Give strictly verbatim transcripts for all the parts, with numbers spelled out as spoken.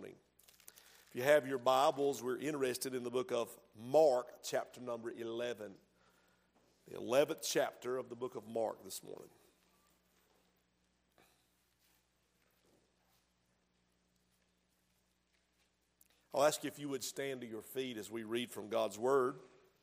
morning. If you have your Bibles, we're interested in the book of Mark, chapter number eleven. The eleventh chapter of the book of Mark this morning. I'll ask you if you would stand to your feet as we read from God's Word.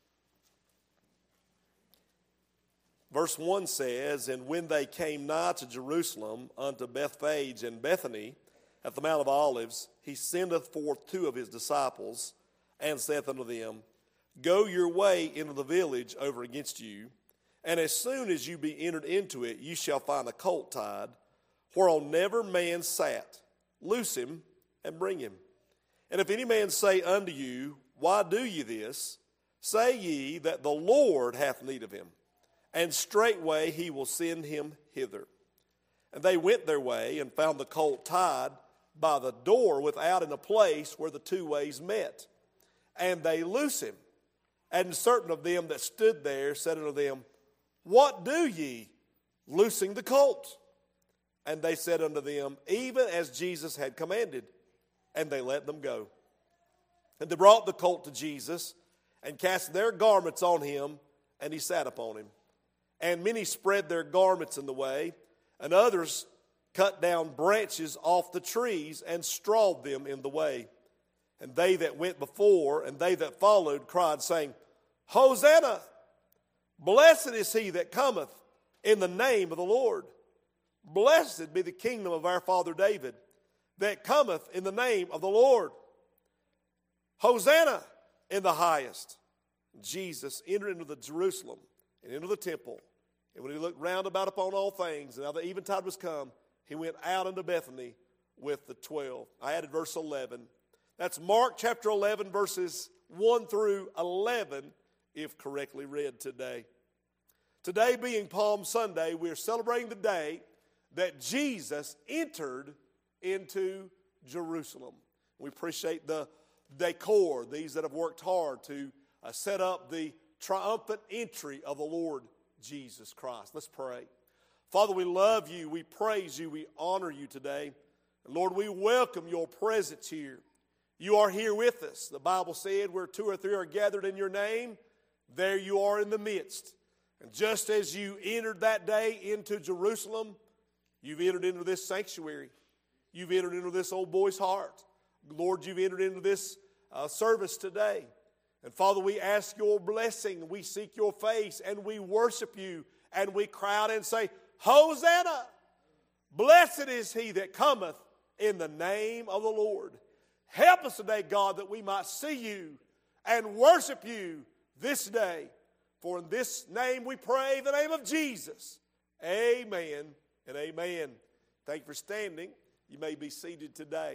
Verse one says, "And when they came nigh to Jerusalem, unto Bethphage and Bethany, at the Mount of Olives, he sendeth forth two of his disciples, and saith unto them, Go your way into the village over against you, and as soon as you be entered into it, you shall find a colt tied, whereon never man sat. Loose him, and bring him. And if any man say unto you, Why do ye this? Say ye that the Lord hath need of him, and straightway he will send him hither. And they went their way, and found the colt tied by the door without in a place where the two ways met. And they loose him. And certain of them that stood there said unto them, What do ye, loosing the colt? And they said unto them, Even as Jesus had commanded. And they let them go. And they brought the colt to Jesus, and cast their garments on him, and he sat upon him. And many spread their garments in the way, and others cut down branches off the trees, and strawed them in the way. And they that went before, and they that followed, cried, saying, Hosanna! Blessed is he that cometh in the name of the Lord. Blessed be the kingdom of our father David, that cometh in the name of the Lord. Hosanna in the highest. Jesus entered into the Jerusalem and into the temple. And when he looked round about upon all things, and now the eventide was come, he went out unto Bethany with the twelve. I added verse eleven. That's Mark chapter eleven, verses one through eleven, if correctly read today. Today being Palm Sunday, we are celebrating the day that Jesus entered into Jerusalem. We appreciate the decor, these that have worked hard to uh, set up the triumphant entry of the Lord Jesus Christ. Let's pray. Father, we love you, we praise you, we honor you today. And Lord, we welcome your presence here. You are here with us. The Bible said where two or three are gathered in your name, there you are in the midst. And just as you entered that day into Jerusalem, you've entered into this sanctuary. You've entered into this old boy's heart. Lord, you've entered into this uh, service today. And Father, we ask your blessing. We seek your face and we worship you. And we cry out and say, Hosanna! Blessed is he that cometh in the name of the Lord. Help us today, God, that we might see you and worship you this day. For in this name we pray, the name of Jesus. Amen and amen. Thank you for standing. You may be seated today.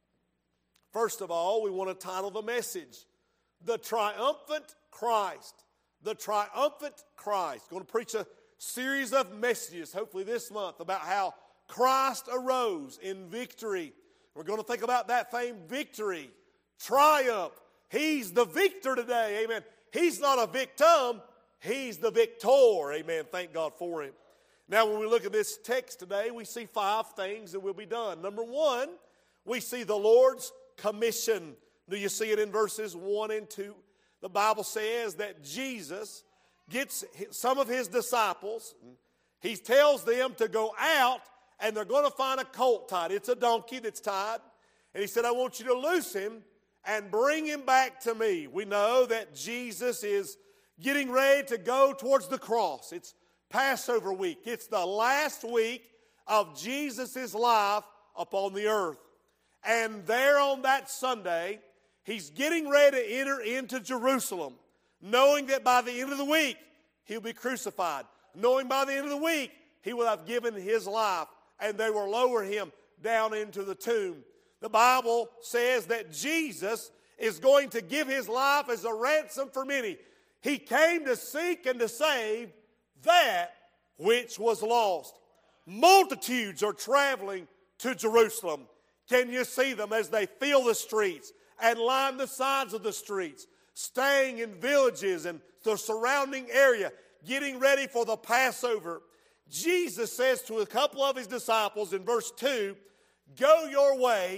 First of all, we want to title the message, The Triumphant Christ. The Triumphant Christ. Going to preach a series of messages, hopefully this month, about how Christ arose in victory. We're going to think about that famed victory, triumph. He's the victor today, amen. He's not a victim, he's the victor, amen. Thank God for him. Now, when we look at this text today, we see five things that will be done. Number one, we see the Lord's commission. Do you see it in verses one and two? The Bible says that Jesus gets some of his disciples. He tells them to go out, and they're going to find a colt tied. It's a donkey that's tied. And he said, I want you to loose him and bring him back to me. We know that Jesus is getting ready to go towards the cross. It's Passover week. It's the last week of Jesus' life upon the earth. And there on that Sunday, he's getting ready to enter into Jerusalem, knowing that by the end of the week, he'll be crucified. Knowing by the end of the week, he will have given his life, and they will lower him down into the tomb. The Bible says that Jesus is going to give his life as a ransom for many. He came to seek and to save that which was lost. Multitudes are traveling to Jerusalem. Can you see them as they fill the streets and line the sides of the streets, staying in villages and the surrounding area, getting ready for the Passover? Jesus says to a couple of his disciples in verse two, go your way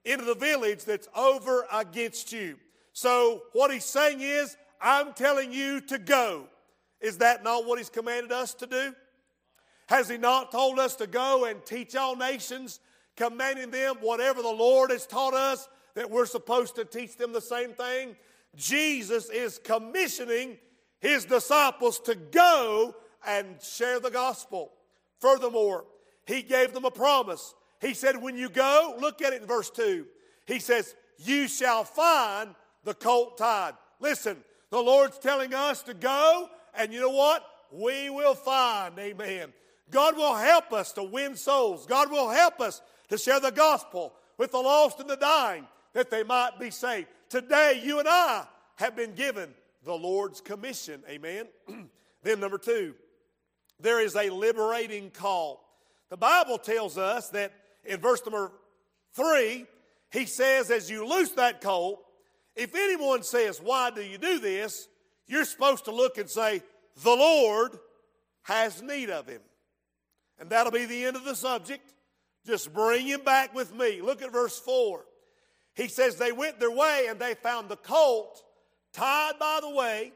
into the village that's over against you. So what he's saying is, I'm telling you to go. Is that not what he's commanded us to do? Has he not told us to go and teach all nations, commanding them whatever the Lord has taught us, that we're supposed to teach them the same thing? Jesus is commissioning his disciples to go and share the gospel. Furthermore, he gave them a promise. He said, when you go, look at it in verse two. He says, you shall find the colt tied. Listen, the Lord's telling us to go, and you know what? We will find, amen. God will help us to win souls. God will help us to share the gospel with the lost and the dying, that they might be saved. Today, you and I have been given the Lord's commission, amen. Then number two, there is a liberating call. The Bible tells us that in verse number three, he says, as you loose that colt, if anyone says, why do you do this? You're supposed to look and say, the Lord has need of him. And that'll be the end of the subject. Just bring him back with me. Look at verse four. He says they went their way and they found the colt tied by the way,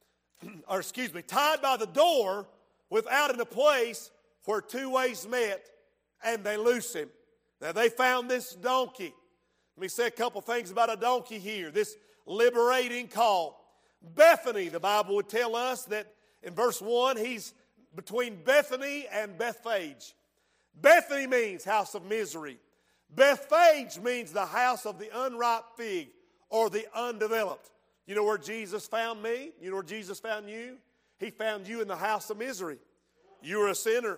or excuse me, tied by the door without in a place where two ways met, and they loosed him. Now they found this donkey. Let me say a couple things about a donkey here. This liberating call. Bethany, the Bible would tell us that in verse one, he's between Bethany and Bethphage. Bethany means house of misery. Bethphage means the house of the unripe fig or the undeveloped. You know where Jesus found me? You know where Jesus found you? He found you in the house of misery. You were a sinner.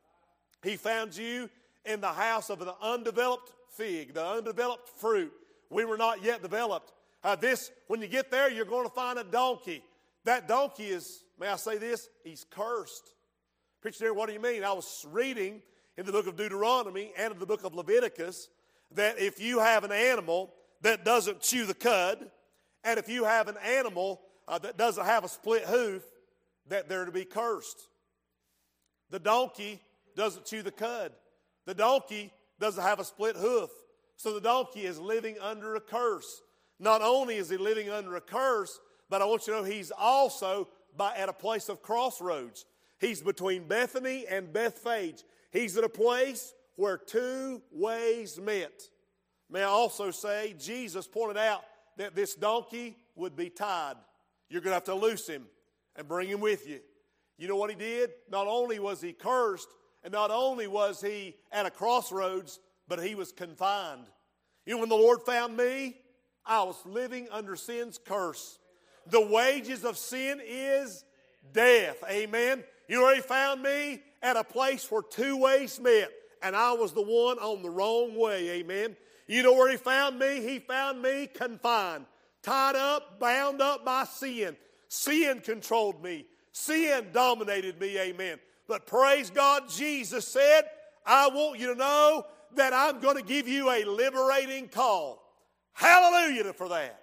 He found you in the house of the undeveloped fig, the undeveloped fruit. We were not yet developed. Uh, this, when you get there, you're going to find a donkey. That donkey is, may I say this? He's cursed. Preacher there, what do you mean? I was reading in the book of Deuteronomy and in the book of Leviticus that if you have an animal that doesn't chew the cud, and if you have an animal uh, that doesn't have a split hoof, that they're to be cursed. The donkey doesn't chew the cud. The donkey doesn't have a split hoof. So the donkey is living under a curse. Not only is he living under a curse, but I want you to know he's also by, at a place of crossroads. He's between Bethany and Bethphage. He's at a place where two ways met. May I also say, Jesus pointed out that this donkey would be tied. You're going to have to loose him and bring him with you. You know what he did? Not only was he cursed, and not only was he at a crossroads, but he was confined. You know, when the Lord found me, I was living under sin's curse. The wages of sin is death. Amen. You know where he found me? At a place where two ways met, and I was the one on the wrong way. Amen. You know where he found me? He found me confined, tied up, bound up by sin. Sin controlled me. Sin dominated me. Amen. But praise God, Jesus said, I want you to know that I'm going to give you a liberating call. Hallelujah for that.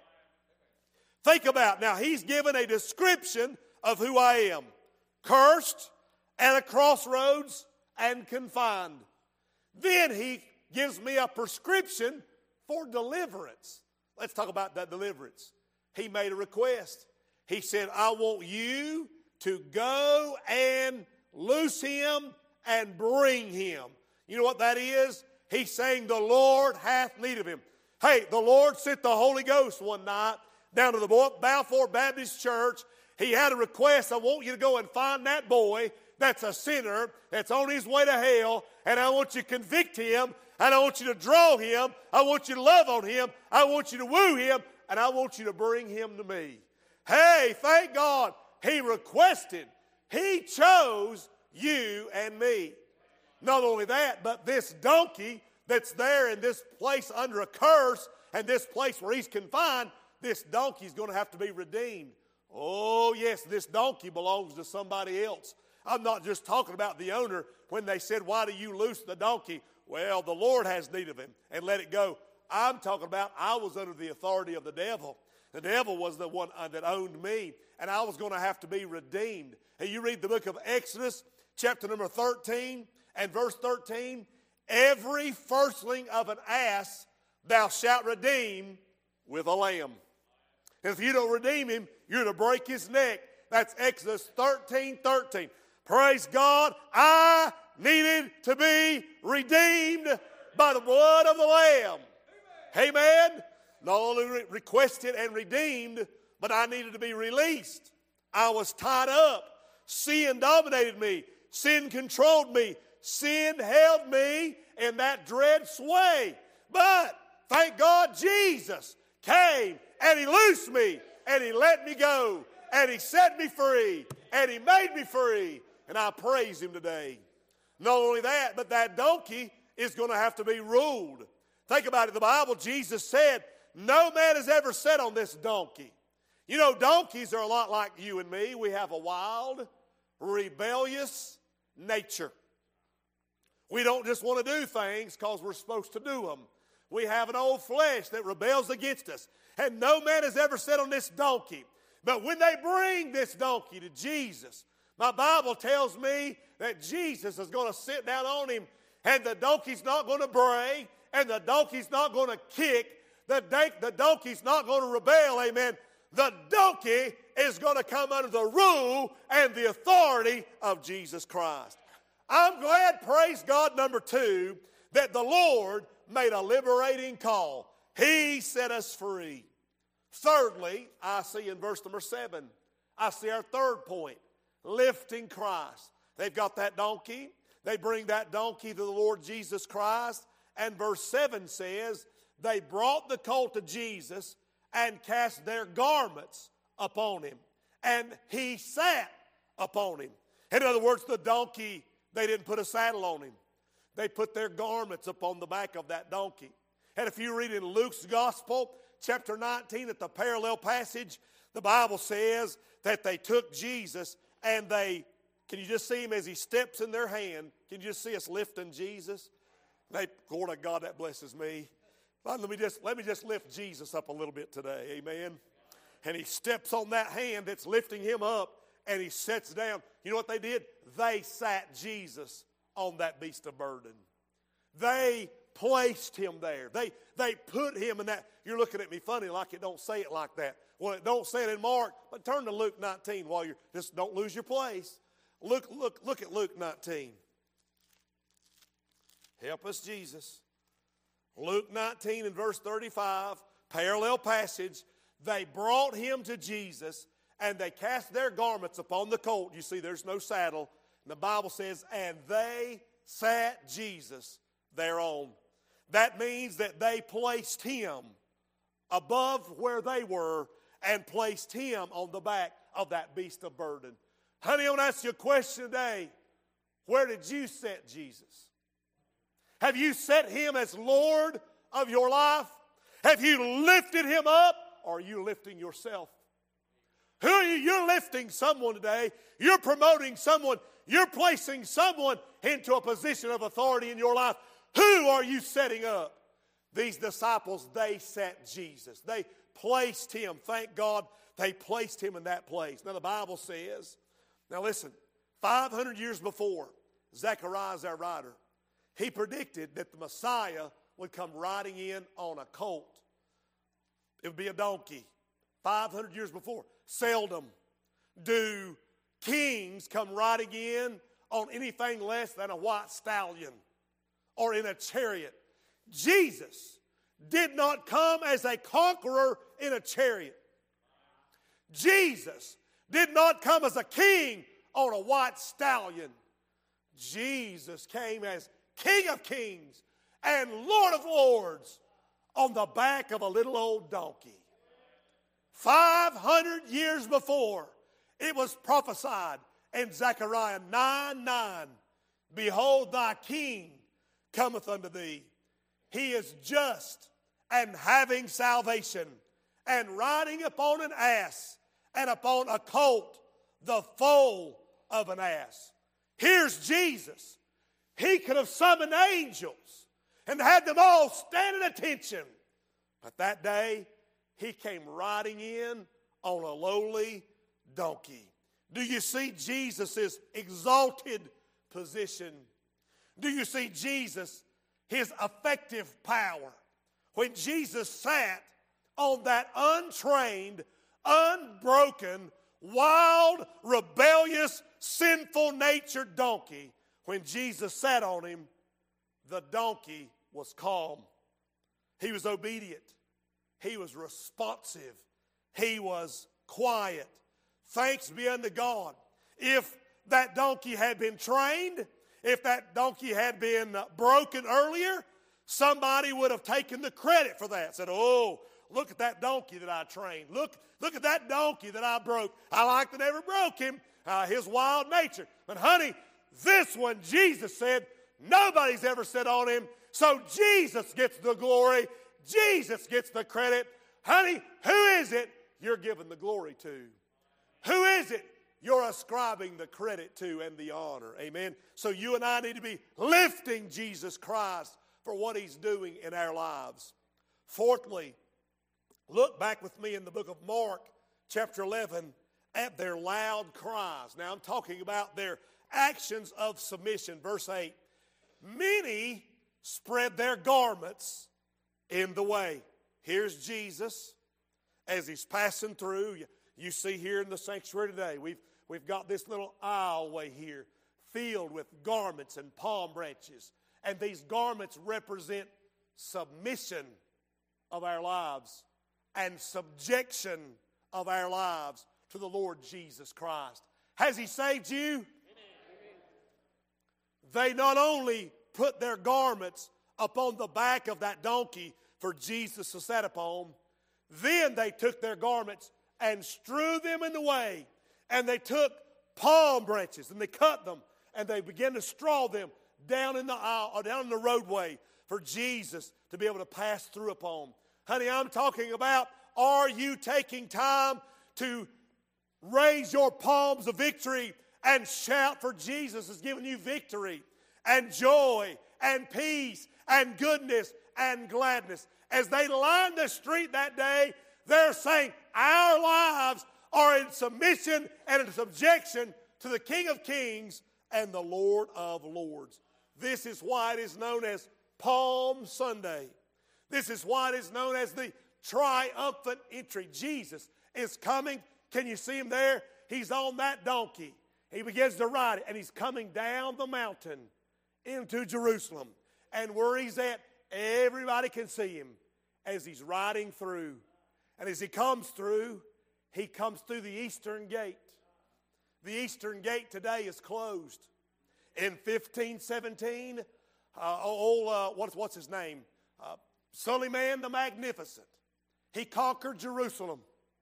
Think about it. Now, he's given a description of who I am. Cursed, at a crossroads, and confined. Then he gives me a prescription for deliverance. Let's talk about that deliverance. He made a request. He said, I want you to go and loose him and bring him. You know what that is? He's saying the Lord hath need of him. Hey, the Lord sent the Holy Ghost one night down to the Balfour Baptist Church. He had a request. I want you to go and find that boy that's a sinner, that's on his way to hell, and I want you to convict him, and I want you to draw him, I want you to love on him, I want you to woo him, and I want you to bring him to me. Hey, thank God, he requested, he chose you and me. Not only that, but this donkey that's there in this place under a curse, and this place where he's confined, this donkey's going to have to be redeemed. Oh, yes, this donkey belongs to somebody else. I'm not just talking about the owner when they said, why do you loose the donkey? Well, the Lord has need of him and let it go. I'm talking about I was under the authority of the devil. The devil was the one that owned me, and I was going to have to be redeemed. And you read the book of Exodus, chapter number thirteen and verse thirteen. Every firstling of an ass thou shalt redeem with a lamb. And if you don't redeem him, you're to break his neck. That's Exodus thirteen thirteen. Praise God, I needed to be redeemed by the blood of the Lamb. Amen. Not only re- requested and redeemed, but I needed to be released. I was tied up. Sin dominated me. Sin controlled me. Sin held me in that dread sway. But thank God Jesus came and he loosed me and he let me go and he set me free and he made me free. And I praise him today. Not only that, but that donkey is going to have to be ruled. Think about it. The Bible, Jesus said, no man has ever sat on this donkey. You know, donkeys are a lot like you and me. We have a wild, rebellious nature. We don't just want to do things because we're supposed to do them. We have an old flesh that rebels against us. And no man has ever sat on this donkey. But when they bring this donkey to Jesus, my Bible tells me that Jesus is going to sit down on him, and the donkey's not going to bray, and the donkey's not going to kick, the, the donkey's not going to rebel, amen. The donkey is going to come under the rule and the authority of Jesus Christ. I'm glad, praise God, number two, that the Lord made a liberating call. He set us free. Thirdly, I see in verse number seven, I see our third point. Lifting Christ. They've got that donkey. They bring that donkey to the Lord Jesus Christ. And verse seven says, they brought the colt to Jesus and cast their garments upon him. And he sat upon him. In other words, the donkey, they didn't put a saddle on him. They put their garments upon the back of that donkey. And if you read in Luke's Gospel, chapter nineteen, at the parallel passage, the Bible says that they took Jesus and they, can you just see him as he steps in their hand? Can you just see us lifting Jesus? They, Lord of God, that blesses me. Let me just, let me just lift Jesus up a little bit today, amen? And he steps on that hand that's lifting him up, and he sits down. You know what they did? They sat Jesus on that beast of burden. They placed him there. They, they put him in that. You're looking at me funny like it don't say it like that. Well, it don't say it in Mark, but turn to Luke nineteen while you're, just don't lose your place. Look, look, look at Luke nineteen. Help us, Jesus. Luke nineteen and verse thirty-five, parallel passage. They brought him to Jesus, and they cast their garments upon the colt. You see, there's no saddle. And the Bible says, and they sat Jesus thereon. That means that they placed him above where they were and placed him on the back of that beast of burden. Honey, I want to ask you a question today. Where did you set Jesus? Have you set him as Lord of your life? Have you lifted him up, or are you lifting yourself? Who are you? You're lifting someone today. You're promoting someone. You're placing someone into a position of authority in your life. Who are you setting up? These disciples, they set Jesus. They placed him. Thank God they placed him in that place. Now the Bible says, now listen, five hundred years before, Zechariah is our writer. He predicted that the Messiah would come riding in on a colt. It would be a donkey. five hundred years before. Seldom do kings come riding in on anything less than a white stallion or in a chariot. Jesus did not come as a conqueror in a chariot. Jesus did not come as a king on a white stallion. Jesus came as King of Kings and Lord of Lords on the back of a little old donkey. five hundred years before, it was prophesied in Zechariah nine nine, behold, thy king cometh unto thee. He is just and having salvation, and riding upon an ass, and upon a colt, the foal of an ass. Here's Jesus. He could have summoned angels and had them all stand at attention. But that day, he came riding in on a lowly donkey. Do you see Jesus' exalted position? Do you see Jesus, his effective power? when Jesus sat on that untrained, unbroken, wild, rebellious, sinful-natured donkey, when Jesus sat on him, the donkey was calm. He was obedient. He was responsive. He was quiet. Thanks be unto God. If that donkey had been trained, if that donkey had been broken earlier, somebody would have taken the credit for that. Said, oh, look at that donkey that I trained. Look, look at that donkey that I broke. I like that I never broke him, uh, his wild nature. But honey, this one, Jesus said, nobody's ever said on him. So Jesus gets the glory. Jesus gets the credit. Honey, who is it you're giving the glory to? Who is it you're ascribing the credit to and the honor? Amen. So you and I need to be lifting Jesus Christ for what he's doing in our lives. Fourthly, look back with me in the book of Mark, chapter eleven, at their loud cries. Now I'm talking about their actions of submission. Verse eight, many spread their garments in the way. Here's Jesus as he's passing through. You see here in the sanctuary today, we've, we've got this little aisleway here filled with garments and palm branches. And these garments represent submission of our lives and subjection of our lives to the Lord Jesus Christ. Has he saved you? Amen. They not only put their garments upon the back of that donkey for Jesus to sit upon, then they took their garments and strew them in the way. And they took palm branches and they cut them and they began to straw them down in the aisle or down in the roadway for Jesus to be able to pass through upon. Honey, I'm talking about, are you taking time to raise your palms of victory and shout for Jesus has given you victory and joy and peace and goodness and gladness? As they lined the street that day, they're saying, our lives are in submission and in subjection to the King of Kings and the Lord of Lords. This is why it is known as Palm Sunday. This is why it is known as the triumphant entry. Jesus is coming. Can you see him there? He's on that donkey. He begins to ride it, and he's coming down the mountain into Jerusalem. And where he's at, everybody can see him as he's riding through. And as he comes through, he comes through the eastern gate. The eastern gate today is closed. In fifteen seventeen, uh, old, uh, what's, what's his name? Uh, Suleiman the Magnificent. He conquered Jerusalem.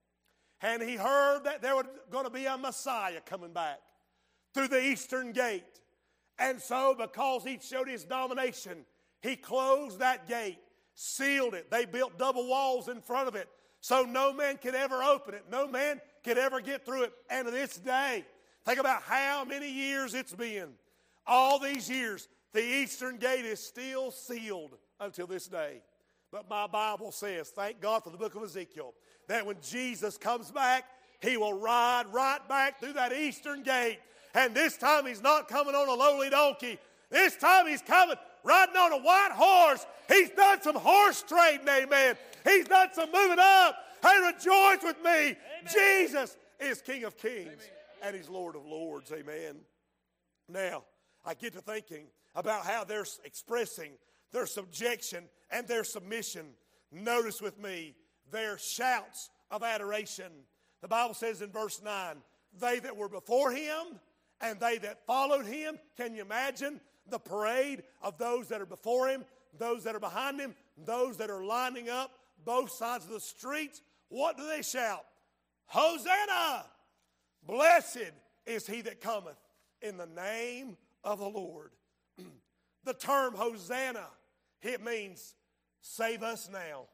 And he heard that there was going to be a Messiah coming back through the eastern gate. And so because he showed his domination, he closed that gate, sealed it. They built double walls in front of it so no man could ever open it. No man could ever get through it. And to this day, think about how many years it's been. All these years, the eastern gate is still sealed until this day. But my Bible says, thank God for the book of Ezekiel, that when Jesus comes back, he will ride right back through that eastern gate. And this time he's not coming on a lowly donkey. This time he's coming riding on a white horse. He's done some horse trading, amen. He's done some moving up. Hey, rejoice with me. Amen. Jesus is King of Kings, amen, and he's Lord of Lords, amen. Now, I get to thinking about how they're expressing their subjection and their submission. Notice with me their shouts of adoration. The Bible says in verse nine, they that were before him and they that followed him. Can you imagine the parade of those that are before him, those that are behind him, those that are lining up both sides of the street? What do they shout? Hosanna! Blessed is he that cometh in the name of the Lord. The term Hosanna, it means save us now.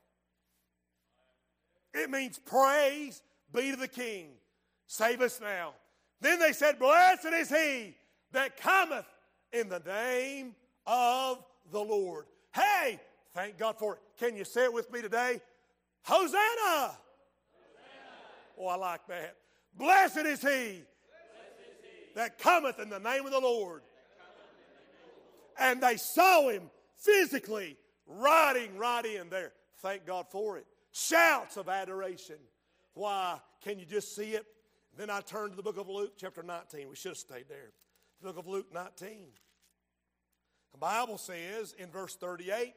It means praise be to the King. Save us now. Then they said, blessed is he that cometh in the name of the Lord. Hey, thank God for it. Can you say it with me today? Hosanna! Hosanna. Oh, I like that. Blessed is he, Blessed is he that cometh in the name of the Lord. And they saw him physically riding right in there. Thank God for it. Shouts of adoration. Why? Can you just see it? Then I turned to the book of Luke, chapter nineteen. We should have stayed there. The book of Luke nineteen. The Bible says in verse thirty-eight,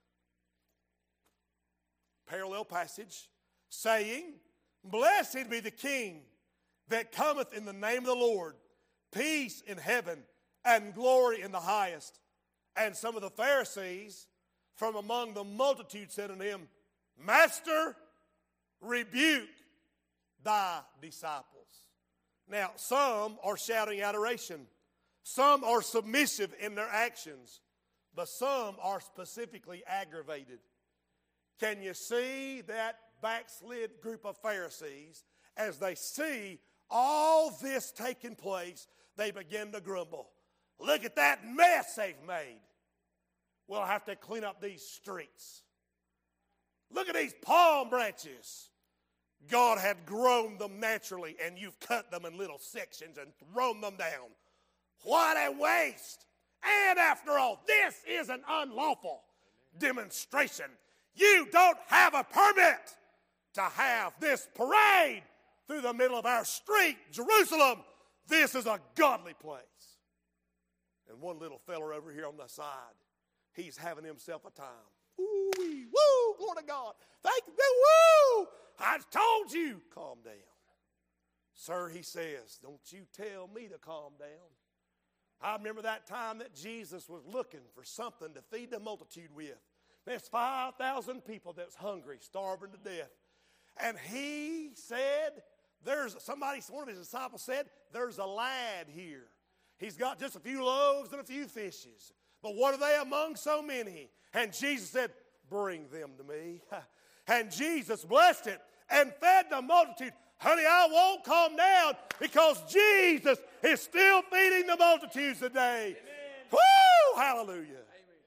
parallel passage, saying, Blessed be the King that cometh in the name of the Lord, peace in heaven and glory in the highest. And some of the Pharisees from among the multitude said unto him, Master, rebuke thy disciples. Now, some are shouting adoration. Some are submissive in their actions. But some are specifically aggravated. Can you see that backslid group of Pharisees? As they see all this taking place, they begin to grumble. Look at that mess they've made. We'll have to clean up these streets. Look at these palm branches. God had grown them naturally, and you've cut them in little sections and thrown them down. What a waste. And after all, this is an unlawful demonstration. You don't have a permit to have this parade through the middle of our street, Jerusalem. This is a godly place. And one little fella over here on the side, he's having himself a time. Ooh-wee, woo, glory to God. Thank you, woo. I told you, calm down. Sir, he says, don't you tell me to calm down. I remember that time that Jesus was looking for something to feed the multitude with. There's five thousand people that's hungry, starving to death. And he said, there's somebody, one of his disciples said, there's a lad here. He's got just a few loaves and a few fishes. But what are they among so many? And Jesus said, bring them to me. And Jesus blessed it and fed the multitude. Honey, I won't calm down because Jesus is still feeding the multitudes today. Amen. Woo! Hallelujah. Amen.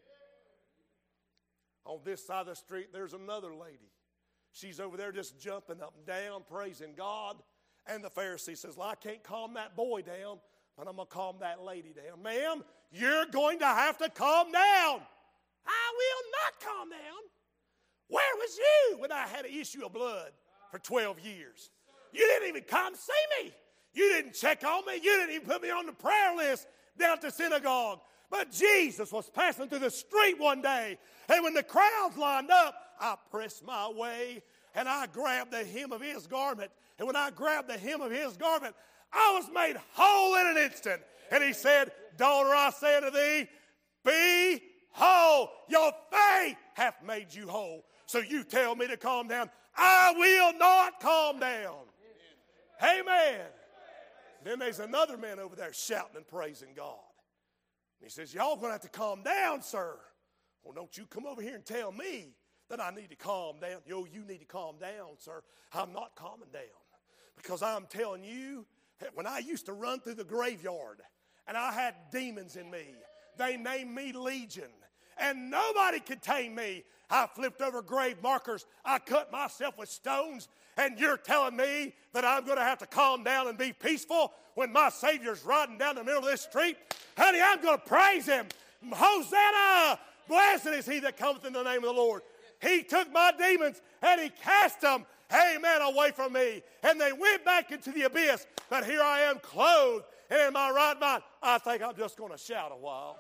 On this side of the street, there's another lady. She's over there just jumping up and down, praising God. And the Pharisee says, well, I can't calm that boy down, but I'm going to calm that lady down. Ma'am, you're going to have to calm down. I will not calm down. Where was you when I had an issue of blood for twelve years? You didn't even come see me. You didn't check on me. You didn't even put me on the prayer list down at the synagogue. But Jesus was passing through the street one day, and when the crowds lined up, I pressed my way, and I grabbed the hem of his garment. And when I grabbed the hem of his garment, I was made whole in an instant. And he said, daughter, I say unto thee, be whole. Your faith hath made you whole. So you tell me to calm down. I will not calm down. Amen. Then there's another man over there shouting and praising God. And he says, y'all going to have to calm down, sir. Well, don't you come over here and tell me that I need to calm down. Yo, you need to calm down, sir. I'm not calming down. Because I'm telling you, when I used to run through the graveyard and I had demons in me, they named me Legion. And nobody could tame me. I flipped over grave markers. I cut myself with stones. And you're telling me that I'm going to have to calm down and be peaceful when my Savior's riding down the middle of this street? Honey, I'm going to praise him. Hosanna! Blessed is he that cometh in the name of the Lord. He took my demons and he cast them, amen, away from me. And they went back into the abyss. But here I am clothed and in my right mind. I think I'm just going to shout a while.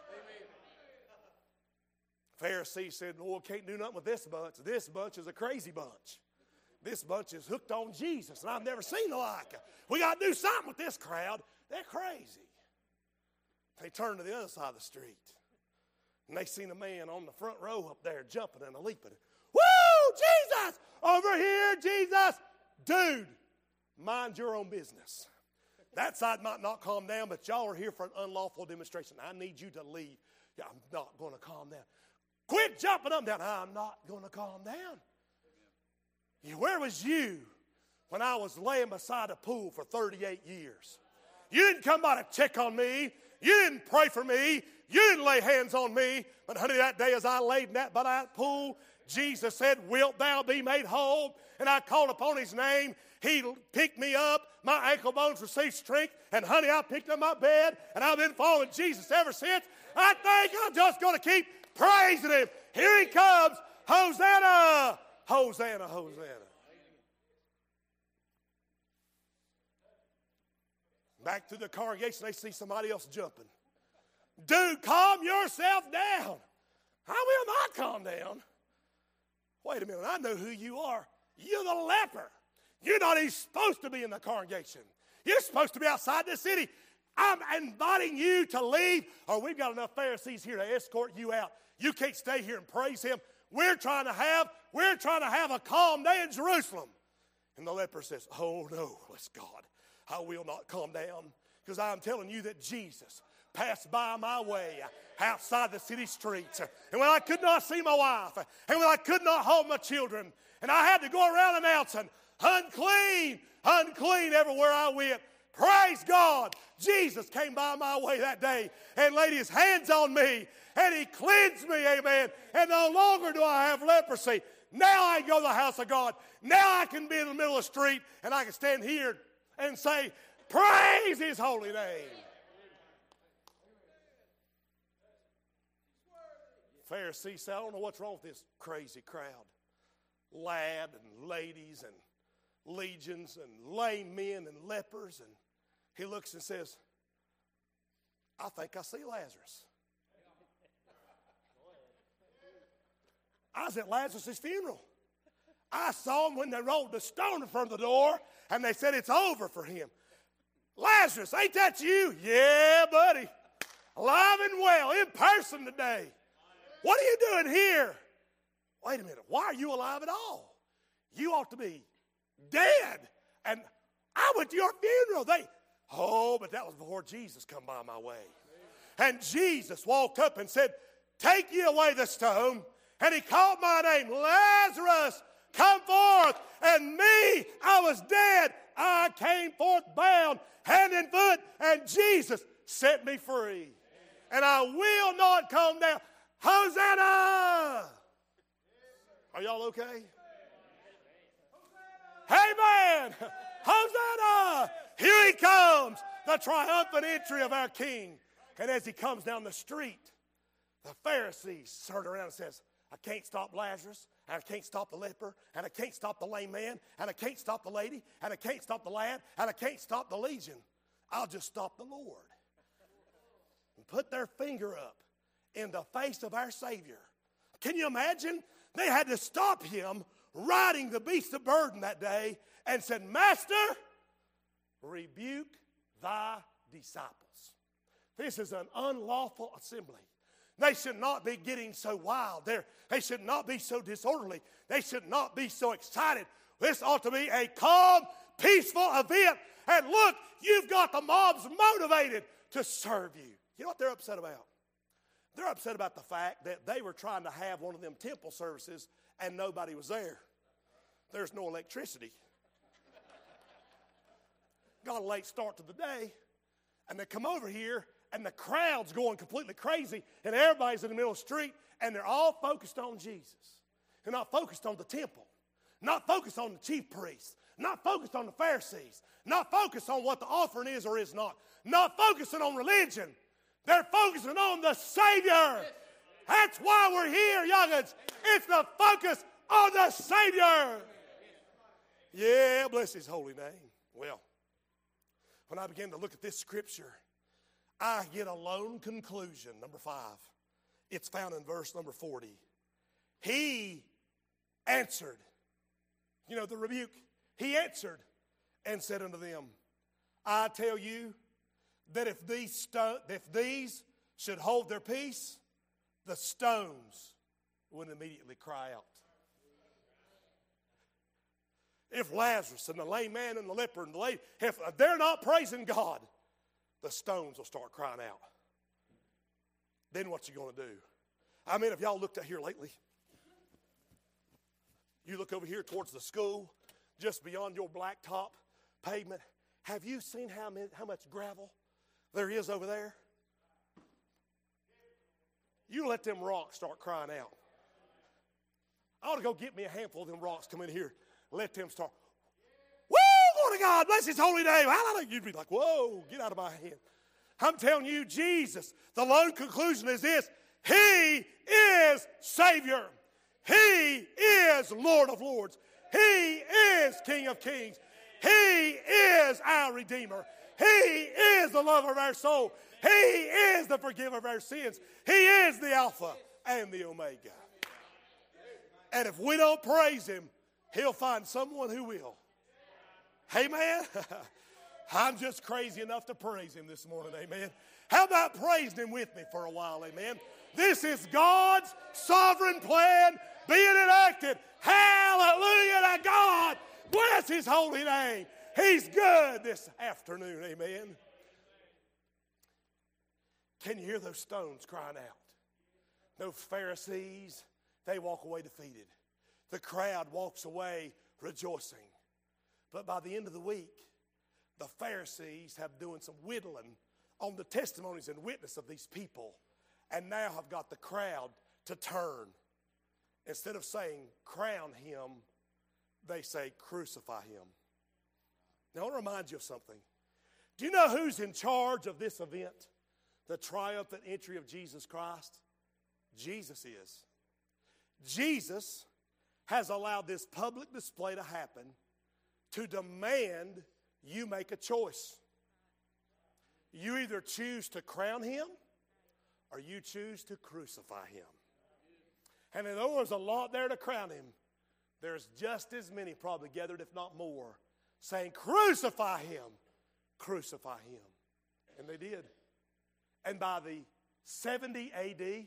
Pharisee said, Lord, can't do nothing with this bunch. This bunch is a crazy bunch. This bunch is hooked on Jesus, and I've never seen the like. We got to do something with this crowd. They're crazy. They turned to the other side of the street, and they seen a man on the front row up there jumping and a leaping. Woo, Jesus! Over here, Jesus! Dude, mind your own business. That side might not calm down, but y'all are here for an unlawful demonstration. I need you to leave. Yeah, I'm not going to calm down. Quit jumping up and down. I'm not going to calm down. Where was you when I was laying beside a pool for thirty-eight years? You didn't come by to check on me. You didn't pray for me. You didn't lay hands on me. But honey, that day as I laid in that by that pool, Jesus said, wilt thou be made whole? And I called upon his name. He picked me up. My ankle bones received strength. And honey, I picked up my bed. And I've been following Jesus ever since. I think I'm just going to keep praising him. Here he comes. Hosanna, Hosanna, Hosanna. Back to the congregation, they see somebody else jumping. Dude, calm yourself down. I will not calm down. Wait a minute, I know who you are. You're the leper. You're not even supposed to be in the congregation. You're supposed to be outside the city. I'm inviting you to leave, or we've got enough Pharisees here to escort you out. You can't stay here and praise him. We're trying to have, we're trying to have a calm day in Jerusalem. And the leper says, oh no, bless God, I will not calm down, because I'm telling you that Jesus passed by my way outside the city streets. And when I could not see my wife, and when I could not hold my children, and I had to go around announcing, unclean, unclean everywhere I went. Praise God. Jesus came by my way that day and laid his hands on me, and he cleansed me, amen. And no longer do I have leprosy. Now I can go to the house of God. Now I can be in the middle of the street, and I can stand here and say, praise his holy name. Pharisees say, I don't know what's wrong with this crazy crowd. Lad and ladies and legions and lame men and lepers. And he looks and says, I think I see Lazarus. I was at Lazarus' funeral. I saw him when they rolled the stone in front of the door, and they said it's over for him. Lazarus, ain't that you? Yeah, buddy. Alive and well, in person today. What are you doing here? Wait a minute. Why are you alive at all? You ought to be dead. And I went to your funeral. They, oh, but that was before Jesus come by my way. And Jesus walked up and said, take ye away the stone. And he called my name, Lazarus, come forth. And me, I was dead. I came forth bound, hand and foot, and Jesus set me free. And I will not come down. Hosanna! Are y'all okay? Amen! Hosanna! Here he comes, the triumphant entry of our King. And as he comes down the street, the Pharisees turn around and says, I can't stop Lazarus, and I can't stop the leper, and I can't stop the lame man, and I can't stop the lady, and I can't stop the lad, and I can't stop the legion. I'll just stop the Lord. And put their finger up in the face of our Savior. Can you imagine? They had to stop him riding the beast of burden that day and said, Master, rebuke thy disciples. This is an unlawful assembly. They should not be getting so wild. They're, they should not be so disorderly. They should not be so excited. This ought to be a calm, peaceful event. And look, you've got the mobs motivated to serve you. You know what they're upset about? They're upset about the fact that they were trying to have one of them temple services and nobody was there. There's no electricity. Got a late start to the day, and they come over here, and the crowd's going completely crazy, and everybody's in the middle of the street, and they're all focused on Jesus. They're not focused on the temple, not focused on the chief priests, not focused on the Pharisees, not focused on what the offering is or is not, not focusing on religion. They're focusing on the Savior. That's why we're here, young'uns. It's the focus on the Savior. Yeah, bless his holy name. Well, when I began to look at this scripture, I get a lone conclusion, number five. It's found in verse number forty. He answered, you know, the rebuke. He answered and said unto them, I tell you that if these, sto- if these should hold their peace, the stones would immediately cry out. If Lazarus and the lame man and the leper and the lady, if they're not praising God, the stones will start crying out. Then what you going to do? I mean, if y'all looked at here lately, you look over here towards the school, just beyond your blacktop pavement. Have you seen how many, how much gravel there is over there? You let them rocks start crying out. I ought to go get me a handful of them rocks, come in here, let them start. Woo, glory to God, bless his holy name. Hallelujah. You'd be like, whoa, get out of my hand. I'm telling you, Jesus, the lone conclusion is this. He is Savior. He is Lord of lords. He is King of kings. He is our Redeemer. He is the lover of our soul. He is the forgiver of our sins. He is the Alpha and the Omega. And if we don't praise him, he'll find someone who will. Amen? I'm just crazy enough to praise him this morning. Amen. How about praising him with me for a while? Amen. This is God's sovereign plan being enacted. Hallelujah to God. Bless his holy name. He's good this afternoon. Amen. Can you hear those stones crying out? Those Pharisees, they walk away defeated. The crowd walks away rejoicing. But by the end of the week, the Pharisees have doing some whittling on the testimonies and witness of these people, and now have got the crowd to turn. Instead of saying, crown him, they say, crucify him. Now, I want to remind you of something. Do you know who's in charge of this event? The triumphant entry of Jesus Christ? Jesus is. Jesus has allowed this public display to happen to demand you make a choice. You either choose to crown him or you choose to crucify him. And though there's a lot there to crown him, there's just as many probably gathered, if not more, saying, crucify him, crucify him. And they did. And by the seventy A D,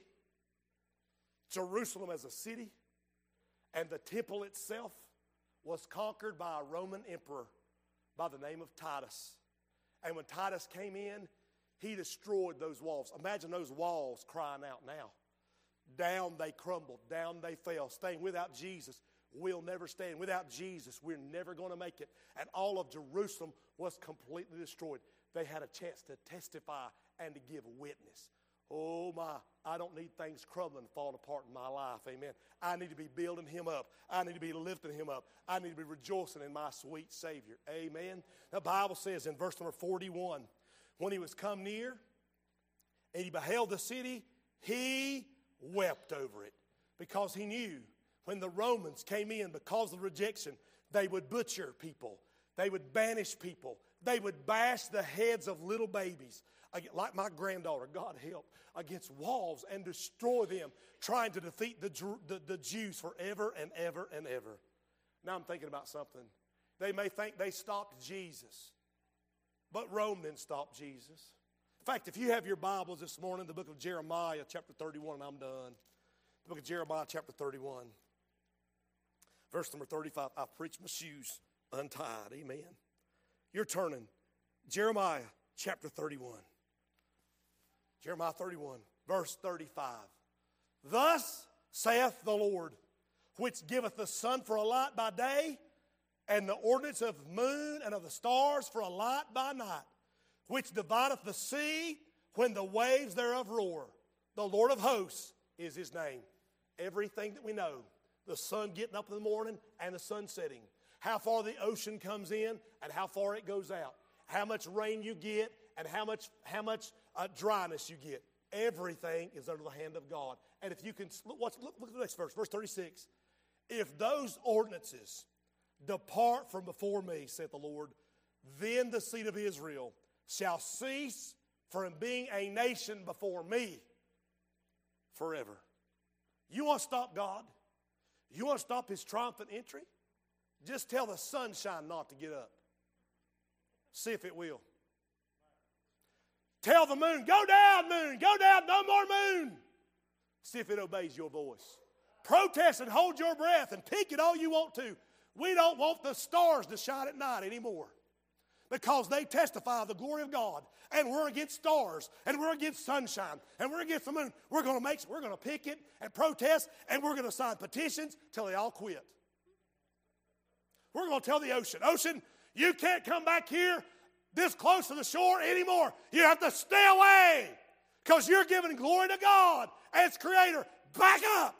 Jerusalem as a city and the temple itself was conquered by a Roman emperor by the name of Titus. And when Titus came in, he destroyed those walls. Imagine those walls crying out now. Down they crumbled. Down they fell. Staying without Jesus, we'll never stand. Without Jesus, we're never going to make it. And all of Jerusalem was completely destroyed. They had a chance to testify and to give witness. Oh my, I don't need things crumbling, falling apart in my life. Amen. I need to be building him up. I need to be lifting him up. I need to be rejoicing in my sweet Savior. Amen. The Bible says in verse number forty-one, when he was come near and he beheld the city, he wept over it, because he knew when the Romans came in because of the rejection, they would butcher people. They would banish people. They would bash the heads of little babies, like my granddaughter, God help, against walls and destroy them, trying to defeat the, the, the Jews forever and ever and ever. Now I'm thinking about something. They may think they stopped Jesus, but Rome didn't stop Jesus. In fact, if you have your Bibles this morning, the book of Jeremiah, chapter thirty-one, and I'm done. The book of Jeremiah, chapter thirty-one, verse number thirty-five. I've preached my shoes untied. Amen. You're turning. Jeremiah, chapter thirty-one. Jeremiah thirty-one, verse thirty-five. Thus saith the Lord, which giveth the sun for a light by day, and the ordinance of the moon and of the stars for a light by night, which divideth the sea when the waves thereof roar. The Lord of hosts is his name. Everything that we know, the sun getting up in the morning and the sun setting, how far the ocean comes in and how far it goes out, how much rain you get and how much, how much uh, dryness you get. Everything is under the hand of God. And if you can, look, watch, look, look at the next verse, verse thirty-six. If those ordinances depart from before me, saith the Lord, then the seed of Israel shall cease from being a nation before me forever. You want to stop God? You want to stop his triumphant entry? Just tell the sunshine not to get up. See if it will. Tell the moon, go down, moon, go down, no more moon. See if it obeys your voice. Protest and hold your breath and pick it all you want to. We don't want the stars to shine at night anymore, because they testify of the glory of God, and we're against stars, and we're against sunshine, and we're against the moon. We're going to make, we're going to picket and protest, and we're going to sign petitions till they all quit. We're going to tell the ocean, ocean, you can't come back here this close to the shore anymore. You have to stay away, because you're giving glory to God as Creator. Back up.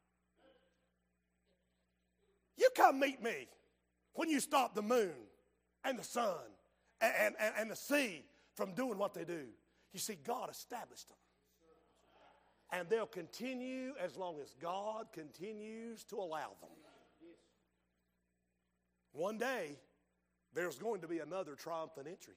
You come meet me when you stop the moon and the sun and, and, and the sea from doing what they do. You see, God established them. And they'll continue as long as God continues to allow them. One day, there's going to be another triumphant entry.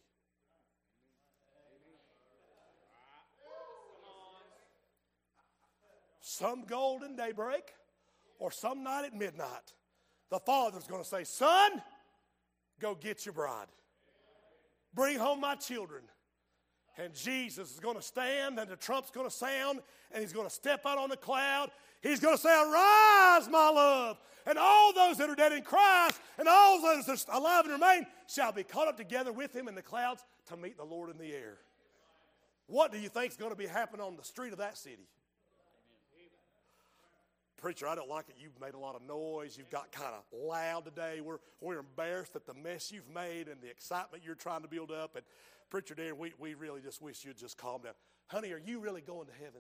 Some golden daybreak or some night at midnight, the Father's going to say, son, go get your bride. Bring home my children. And Jesus is going to stand, and the trump's going to sound, and he's going to step out on the cloud. He's going to say, arise, my love, and all those that are dead in Christ, and all those that are alive and remain, shall be caught up together with him in the clouds to meet the Lord in the air. What do you think is going to be happening on the street of that city? Preacher, I don't like it. You've made a lot of noise. You've got kind of loud today. We're, we're embarrassed at the mess you've made and the excitement you're trying to build up. And Preacher Darren, we, we really just wish you'd just calm down. Honey, are you really going to heaven?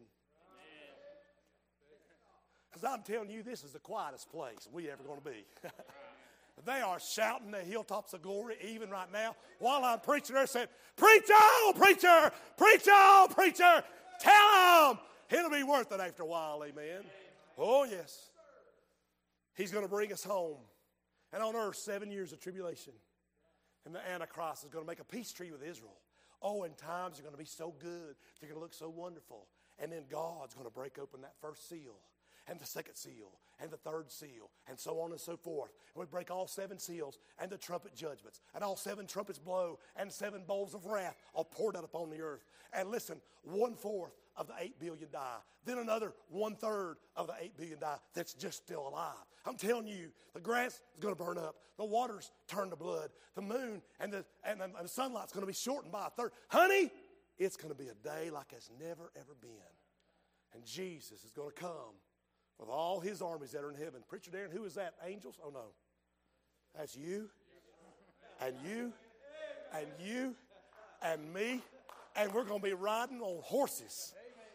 Because I'm telling you, this is the quietest place we ever going to be. They are shouting the hilltops of glory even right now. While I'm preaching, they're saying, preach on, preacher! Preach on, preacher! Tell them! It'll be worth it after a while, amen. Oh, yes. He's going to bring us home. And on earth, seven years of tribulation. And the Antichrist is going to make a peace treaty with Israel. Oh, and times are going to be so good. They're going to look so wonderful. And then God's going to break open that first seal, and the second seal, and the third seal, and so on and so forth. And we break all seven seals and the trumpet judgments, and all seven trumpets blow, and seven bowls of wrath are poured out upon the earth. And listen, one-fourth of the eight billion die. Then another one-third of the eight billion die that's just still alive. I'm telling you, the grass is going to burn up. The waters turn to blood. The moon and the, and the, and the sunlight's going to be shortened by a third. Honey, it's going to be a day like it's never, ever been. And Jesus is going to come with all his armies that are in heaven. Preacher Darren, who is that? Angels? Oh, no. That's you, and you, and you, and me, and we're going to be riding on horses.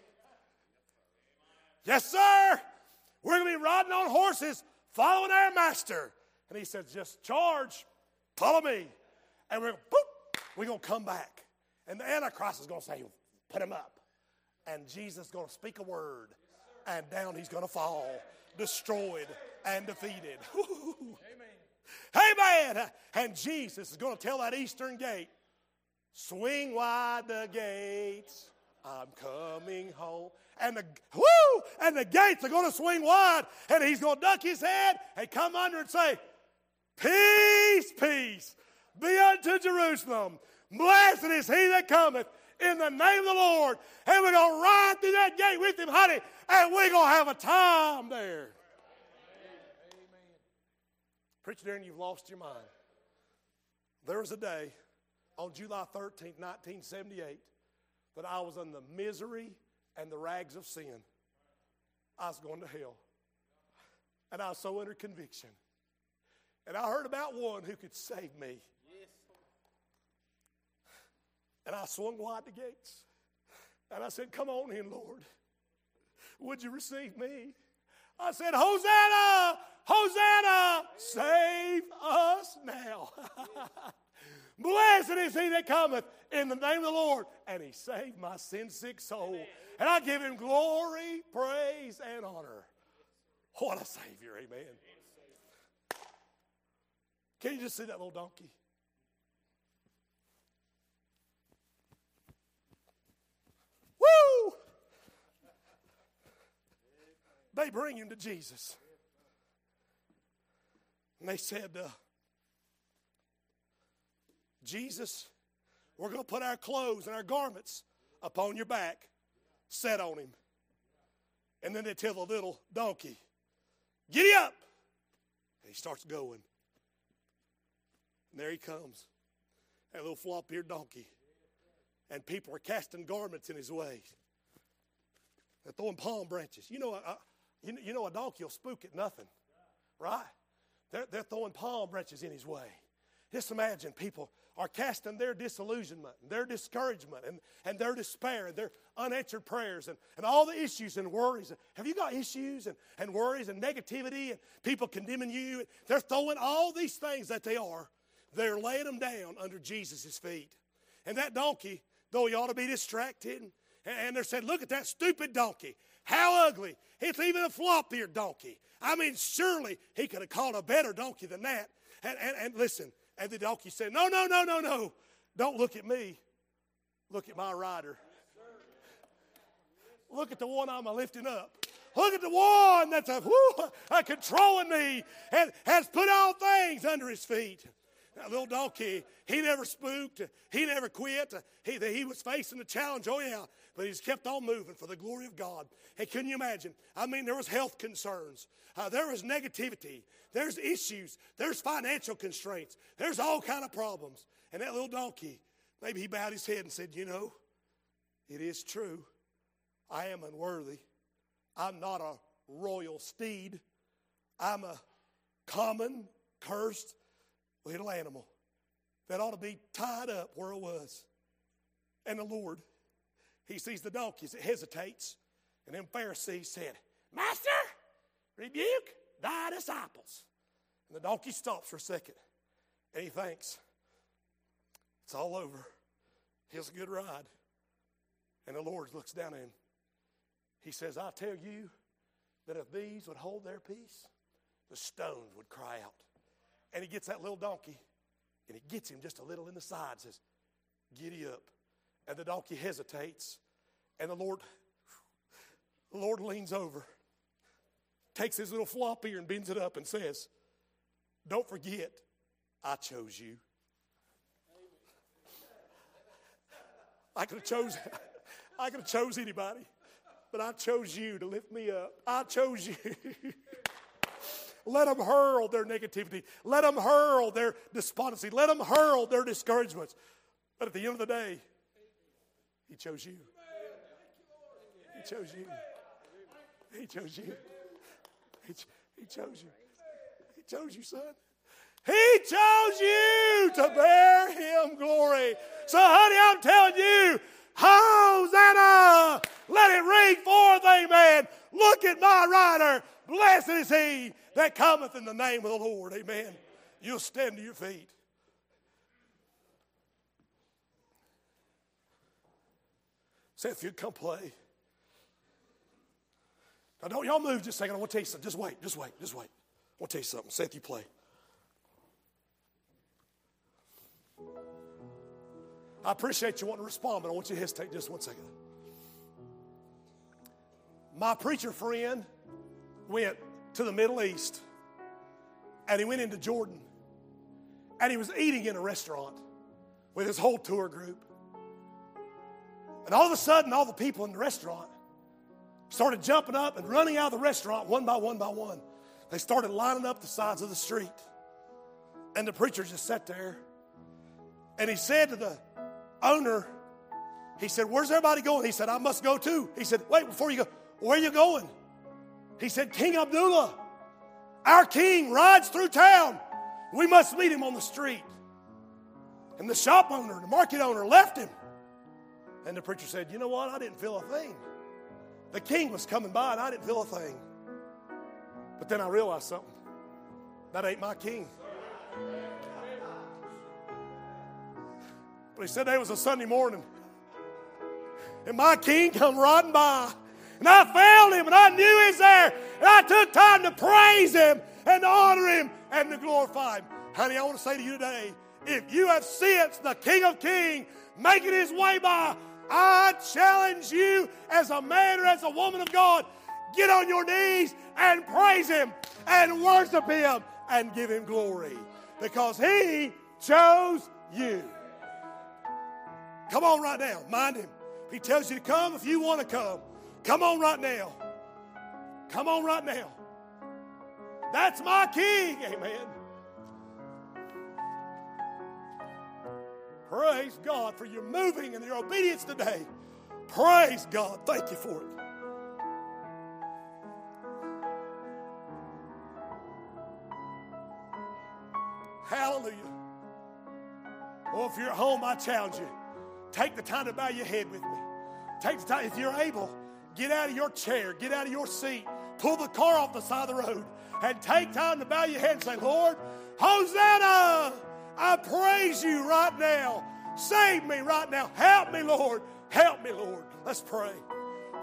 Yes, sir. We're going to be riding on horses, following our master. And he says, just charge, follow me. And we're, boop, we're going to come back. And the Antichrist is going to say, put him up. And Jesus is going to speak a word. And down he's going to fall, destroyed and defeated. Amen. Amen. And Jesus is going to tell that eastern gate, swing wide the gates, I'm coming home. And the whoo, and the gates are going to swing wide, and he's going to duck his head and come under and say, peace, peace, be unto Jerusalem. Blessed is he that cometh in the name of the Lord. And we're going to ride through that gate with him, honey, and we're going to have a time there. Amen. Preacher Darren, you've lost your mind. There was a day on July thirteenth, nineteen seventy-eight, that I was in the misery and the rags of sin. I was going to hell. And I was so under conviction. And I heard about one who could save me. And I swung wide the gates. And I said, come on in, Lord. Would you receive me? I said, Hosanna! Hosanna! Save us now. Blessed is he that cometh in the name of the Lord. And he saved my sin-sick soul. And I give him glory, praise, and honor. What a Savior, amen. Can you just see that little donkey? Woo! They bring him to Jesus. And they said, uh, Jesus, we're going to put our clothes and our garments upon your back. Set on him. And then they tell the little donkey, giddy up. And he starts going. And there he comes. That little flop-eared donkey. And people are casting garments in his way. They're throwing palm branches. You know, a, you, you know a donkey will spook at nothing. Right? They're, they're throwing palm branches in his way. Just imagine people are casting their disillusionment, and their discouragement, and, and their despair, and their unanswered prayers, and, and all the issues and worries. Have you got issues and, and worries and negativity and people condemning you? They're throwing all these things that they are. They're laying them down under Jesus' feet. And that donkey, though he ought to be distracted, and, and they're saying, look at that stupid donkey. How ugly. It's even a flop-eared donkey. I mean, surely he could have called a better donkey than that. And, and, and listen, and the donkey said, no, no, no, no, no. Don't look at me. Look at my rider. Look at the one I'm lifting up. Look at the one that's a, whoo, a controlling me and has put all things under his feet. That little donkey, he never spooked. He never quit. He, he was facing the challenge, oh yeah, but he's kept on moving for the glory of God. Hey, couldn't you imagine? I mean, there was health concerns. Uh, there was negativity. There's issues. There's financial constraints. There's all kind of problems. And that little donkey, maybe he bowed his head and said, you know, it is true. I am unworthy. I'm not a royal steed. I'm a common, cursed little animal that ought to be tied up where it was. And the Lord, he sees the donkey as it hesitates. And them Pharisees said, Master, rebuke thy disciples. And the donkey stops for a second. And he thinks, it's all over. Here's a good ride. And the Lord looks down at him. He says, I tell you that if these would hold their peace, the stones would cry out. And he gets that little donkey, and he gets him just a little in the side, and says, giddy up. And the donkey hesitates, and the Lord, the Lord leans over, takes his little flop ear and bends it up and says, don't forget, I chose you. I could have chose, I could have chose anybody. But I chose you to lift me up. I chose you. Let them hurl their negativity. Let them hurl their despondency. Let them hurl their discouragements. But at the end of the day, he chose you. He chose you. He chose you. He, ch- he chose you. He chose you, son. He chose you to bear him glory. So, honey, I'm telling you, Hosanna! Let it ring forth, amen. Look at my rider. Blessed is he that cometh in the name of the Lord, amen. You'll stand to your feet. Seth, you'd come play. Now, don't y'all move just a second. I want to tell you something. Just wait, just wait, just wait. I want to tell you something. Seth, you play. I appreciate you wanting to respond, but I want you to hesitate just one second. My preacher friend went to the Middle East, and he went into Jordan, and he was eating in a restaurant with his whole tour group. And all of a sudden, all the people in the restaurant started jumping up and running out of the restaurant one by one by one. They started lining up the sides of the street. And the preacher just sat there, and he said to the owner, he said, where's everybody going? He said, I must go too. He said, wait, before you go, where are you going? He said, King Abdullah, our king rides through town. We must meet him on the street. And the shop owner, the market owner left him. And the preacher said, you know what? I didn't feel a thing. The king was coming by and I didn't feel a thing. But then I realized something. That ain't my king. But he said there was a Sunday morning, and my king come riding by, and I found him, and I knew he's there, and I took time to praise him, and to honor him, and to glorify him. Honey, I want to say to you today, if you have sensed the King of Kings making his way by, I challenge you as a man or as a woman of God, get on your knees and praise him, and worship him, and give him glory, because he chose you. Come on right now. Mind him. If he tells you to come, if you want to come, come on right now. Come on right now. That's my king. Amen. Praise God for your moving and your obedience today. Praise God. Thank you for it. Hallelujah. Oh, if you're at home, I challenge you. Take the time to bow your head with me. Take the time, if you're able, get out of your chair, get out of your seat, pull the car off the side of the road, and take time to bow your head and say, Lord, Hosanna! I praise you right now. Save me right now. Help me, Lord. Help me, Lord. Let's pray.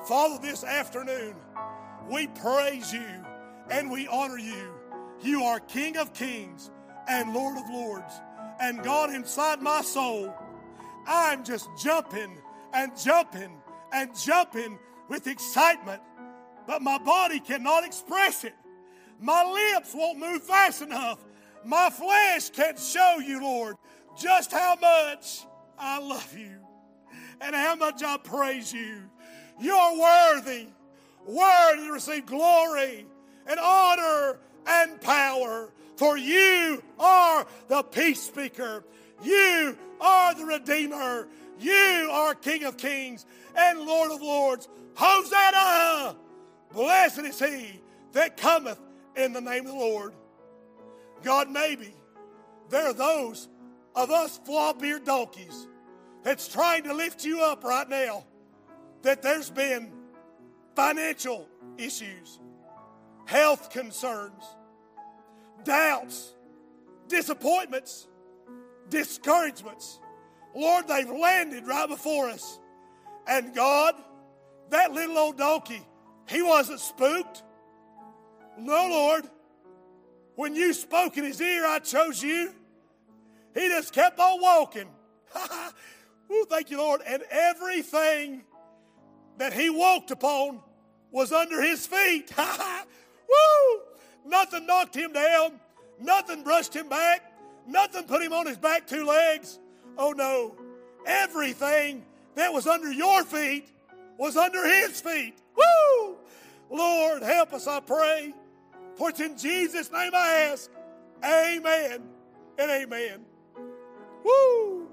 Father, this afternoon, we praise you and we honor you. You are King of kings and Lord of lords. And God, inside my soul, I'm just jumping and jumping and jumping with excitement. But my body cannot express it. My lips won't move fast enough. My flesh can't show you, Lord, just how much I love you and how much I praise you. You're worthy, worthy to receive glory and honor and power. For you are the peace speaker. You are the Redeemer. You are King of kings and Lord of lords. Hosanna! Blessed is he that cometh in the name of the Lord. God, maybe there are those of us flop-eared donkeys that's trying to lift you up right now, that there's been financial issues, health concerns, doubts, disappointments, discouragements. Lord, they've landed right before us. And God, that little old donkey, he wasn't spooked. No, Lord. When you spoke in his ear, I chose you. He just kept on walking. Ooh, thank you, Lord. And everything that he walked upon was under his feet. Woo! Nothing knocked him down. Nothing brushed him back. Nothing put him on his back two legs. Oh, no. Everything that was under your feet was under his feet. Woo! Lord, help us, I pray. For it's in Jesus' name I ask. Amen and amen. Woo!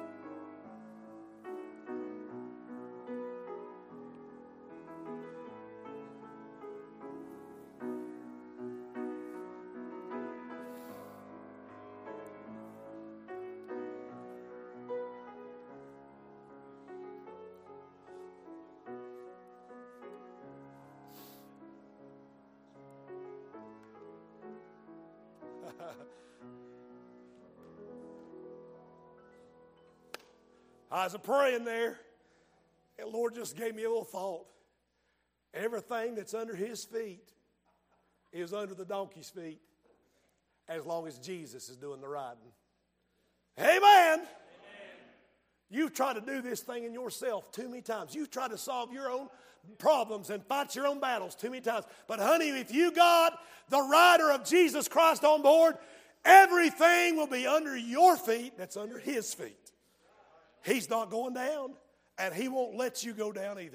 I was praying there, and the Lord just gave me a little thought. Everything that's under his feet is under the donkey's feet, as long as Jesus is doing the riding. Amen. Amen. You've tried to do this thing in yourself too many times. You've tried to solve your own problems and fight your own battles too many times. But honey, if you got the rider of Jesus Christ on board, everything will be under your feet that's under his feet. He's not going down, and he won't let you go down either.